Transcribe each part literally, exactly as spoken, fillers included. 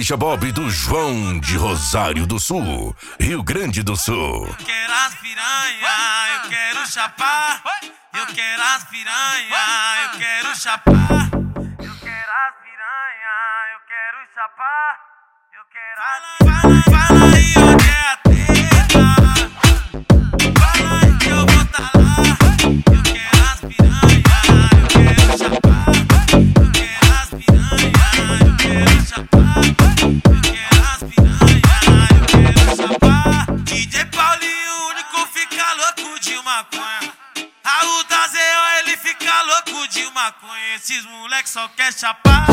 Caixa Bob do João de Rosário do Sul, Rio Grande do Sul. Eu quero as piranha, eu quero chapar. Eu quero as piranha, eu quero chapar. Eu quero as piranha, eu quero chapar. Eu quero as... Fala, fala aí onde é a treta. Fala aí que eu vou tá lá. Eu quero as piranha, eu quero chapar. Eu quero as piranha, eu quero chapar. Eu quero as piranha, eu quero chapar. D J Paulinho, o único fica louco de maconha. Raul da Z O, ele fica louco de maconha. Esses moleques só quer chapar.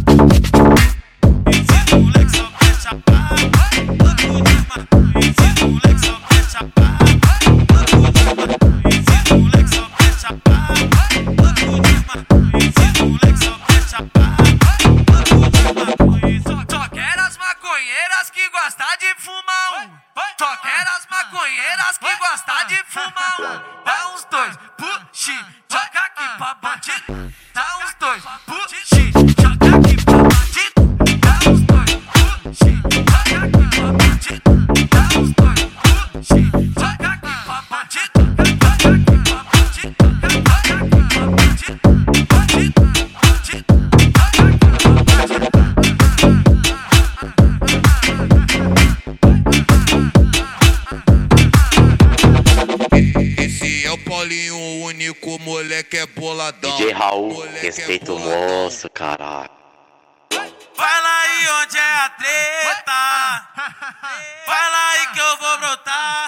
Esses moleques só quer chapar. Louco de maconha. Esses moleques só quer chapar. Louco de maconha. Esses moleques só quer chapar. Louco de maconha. Esses moleques só quer chapar. Louco de maconha. Só, só quero as maconheiras que gostam de fumar um. Só quero as maconheiras que gostam de fumar um. Dá uns dois, puxi, joga aqui pra bandido. Dá uns dois, puxi, joga aqui pra bandido. Dá uns dois, puxi, joga aqui pra bandido. Dá uns dois, puxi, joga aqui pra bandido. Joga aqui pra bandido, joga aqui pra bandido. Bandido, bandido, joga aqui pra bandido. Esse é o Paulinho, o único moleque é boladão. D J Raul, Moleque respeita é o boladão. moço, caralho. Fala aí onde é a treta. Fala aí que eu vou brotar.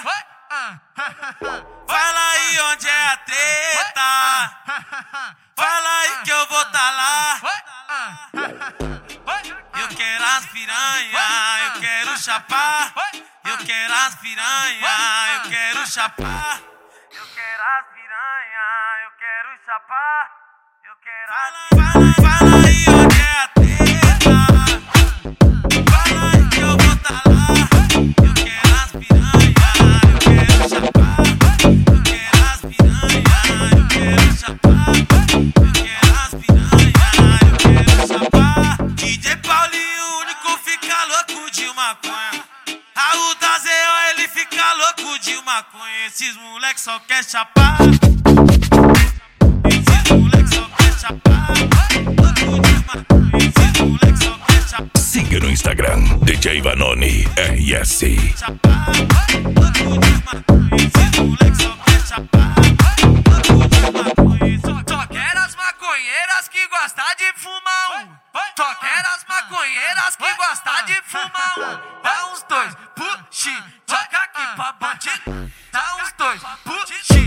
Fala aí onde é a treta. Fala aí que eu vou tá lá. Eu quero as piranha, eu quero chapar. Eu quero as piranha, eu quero chapar. Eu quero as piranha, eu quero chapar. Eu quero as... Fala, fala aí onde é a treta. Fala aí que eu vou tá lá. Eu quero as piranha, eu quero chapar. Eu quero as piranha, eu quero chapar. Eu quero as piranha, eu quero chapar. D J Paulinho, o único fica louco de maconha. Raul da Z O, ele fica louco de maconha. Esses moleques só quer chapar. Esses moleques só quer chapar. Louco de maconha. Esses moleques só quer chapar. Siga no Instagram, D J Vanoni R S. Chapar. Louco de maconha. Esses moleques só quer chapar. Louco de maconha. Só, só quero as maconheiras que gostam de fumar um. Só quero as maconheiras que gostam de fumar um. Dá uns dois, puxi, joga aqui pra bandido. Dá uns dois, puxi.